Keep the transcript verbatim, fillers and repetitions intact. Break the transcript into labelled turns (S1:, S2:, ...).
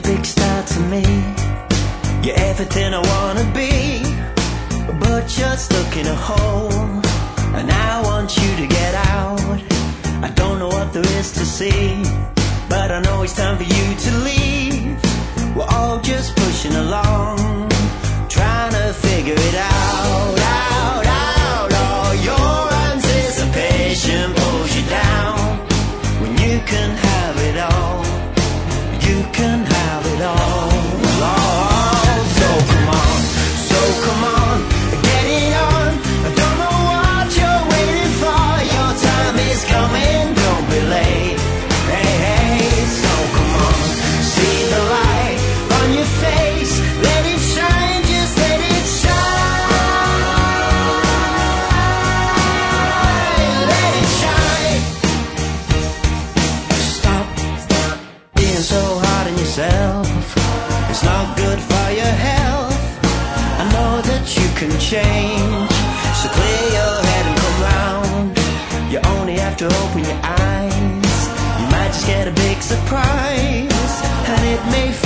S1: big star to me. You're everything I wanna be, but you're stuck in a hole, and I want you to get out. I don't know what there is to see, but I know it's time for you to leave. We're all just pushing along, trying to figure it out, out, out. Oh, your anticipation pulls you down when you can have it all. You can have it all. Oh, so come on, so come on, get it on. I don't know what you're waiting for. Your time is coming, don't be late. Hey, hey, so come on, see the light on your face. Let it shine, just let it shine. Let it shine. Stop being so hard on yourself. It's not good for your health. I know that you can change, so clear your head and come round. You only have to open your eyes. You might just get a big surprise, and it may